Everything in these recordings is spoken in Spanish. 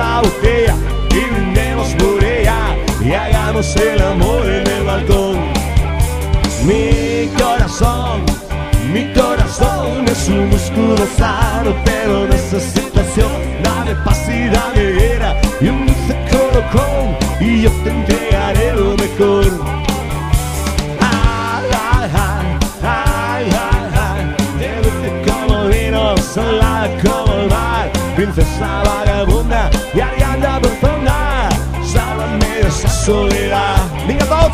esa botella y brindemos por ella y hagamos el amor en el balcón. Mi corazón es un músculo sano, pero en esa situación dame paz y dame vera y un dulce colocón y yo te entregaré lo mejor. Ay, ay, ay, ay, ay, ay, de dulce como el vino, salada como el mar, princesa vagabunda y aliada profunda, sálvame de esa soledad. Venga todos.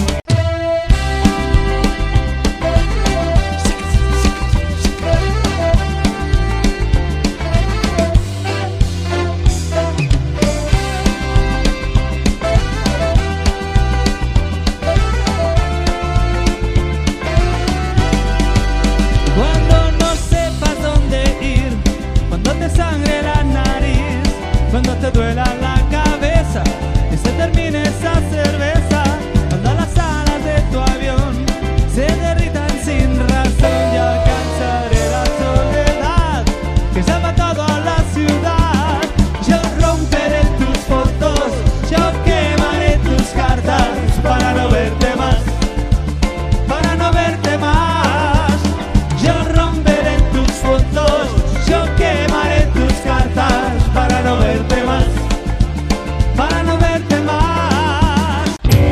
Cuando te duela la cabeza y se termine esa cerveza, cuando las alas de tu avión se derritan sin razón, yo alcanzaré la soledad que se ha matado a la ciudad. Yo romperé tus fotos, yo quemaré tus cartas para no verte más, para no verte más. Yo romperé tus fotos, yo quemaré tus cartas para no verte más, para no verte más.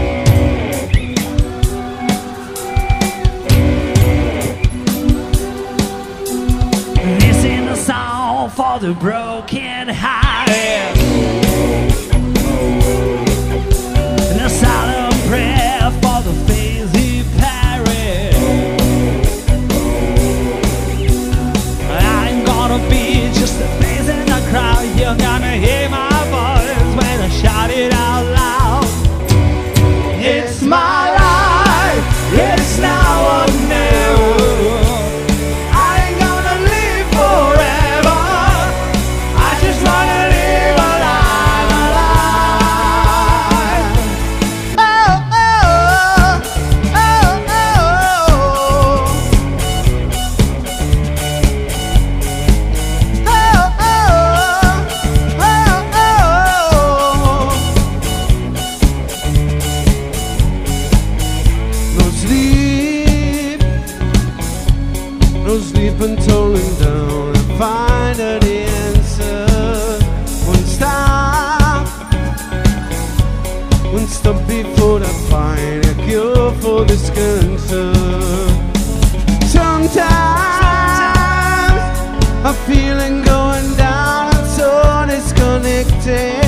This is a song for the broken hearted, and a silent prayer for the faith he parried. I ain't gonna be just a face in the crowd, you're gonna hear my voice when I shout it out loud. It's my life, it's now or never. I ain't gonna live forever, I just wanna live a life, a life. Oh, oh, oh, oh, No sleep until I'm down and find out the answer. Won't stop before I find a cure for this cancer. Sometimes I'm feeling going down, I'm so disconnected.